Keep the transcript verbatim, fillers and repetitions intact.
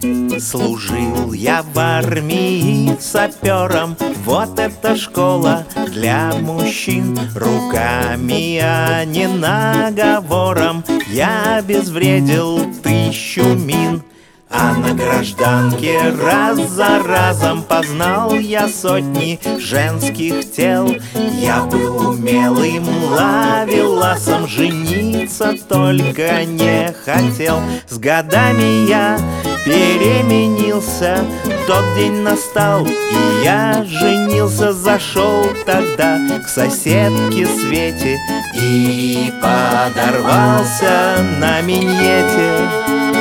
Служил я в армии сапером. Вот эта школа для мужчин. Руками, а не наговором я обезвредил тысячу мин. А на гражданке раз за разом познал я сотни женских тел. Я был умелым ловеласом, жениться только не хотел. С годами я переменился, тот день настал, и я женился. Зашел тогда к соседке Свете и подорвался на миньете.